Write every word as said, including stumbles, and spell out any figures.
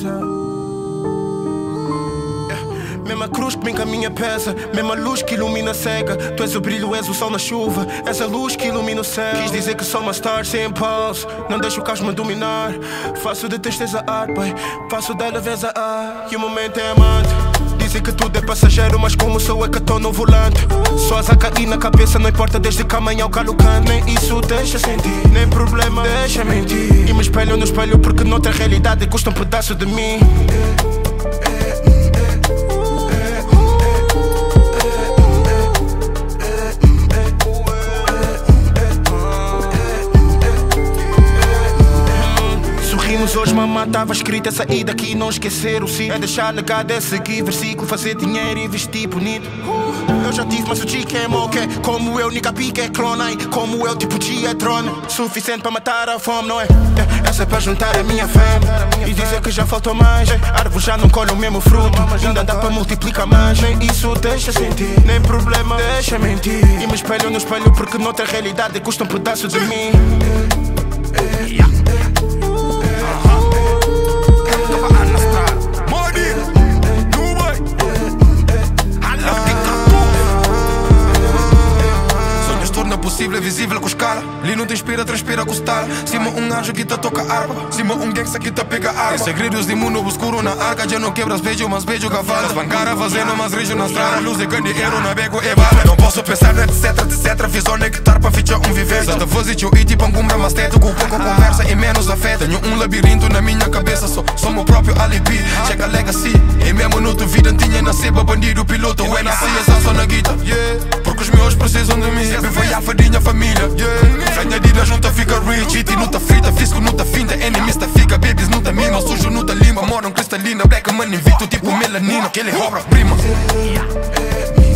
Mesma cruz que me encaminha pesa, mesma luz que ilumina cega. Tu és o brilho, és o sol na chuva, és a luz que ilumina o céu. Quis dizer que sou uma star sem pulse, não deixo o caos me dominar. Faço de tristeza arte, pai, faço da leveza arte. E o momento é amante. Dizem que tudo é passageiro, mas como sou é que estou no volante. Só as a cair na cabeça, não importa desde que amanhã o galo cante. Nem isso deixa sentir, nem problema deixa mentir. E me espelho no espelho porque noutra realidade custa um pedaço de mim. Hoje mamãe estava escrita, sair daqui e não esquecer o ciclo. É deixar legado, é seguir versículo, fazer dinheiro e vestir bonito. uh, Eu já tive, mas o G é moque. Como eu, nigga pique é clone. Como eu, tipo G é drone. Suficiente para matar a fome, não é? Essa é para juntar a minha fama e dizer que já faltou mais. Árvore já não colhe o mesmo fruto, ainda dá para multiplicar mais. Nem isso deixa sentir, nem problema deixa mentir. E me espelho no espelho porque noutra realidade custa um pedaço de mim. Yeah. Possível, é visível com escala. Ali não te inspira, transpira com style. Cima um anjo que te toca harpa, cima um gangsta que te pega arma. Segredos de mundo obscuro na arca. Já não quebras beijo, mas beijo cavalos. Bancara fazendo mais rijo na estrada. Luz e candeeiro, navego e bala. Não posso pensar na etc, etc. Visão nectar para fichar um viver. Santa voz e e tipo um mas teto. Com pouca conversa e menos afeta. Tenho um labirinto na minha cabeça. Sou, sou meu próprio alibi. Chega legacy. E mesmo no tua vida tinha nascido bandido, piloto. Eu nasci essa só na guita. Yeah. Porque os meus precisam de mim. Sempre foi a fadinha família. Yeah. Frenha de da junta fica rich. It não tá frita, fisco não tá finta. Enemies tá fica, babies não tá mima. Sujo não tá limpa, moram cristalina. Black money invicto tipo melanina. Aquele obra-prima.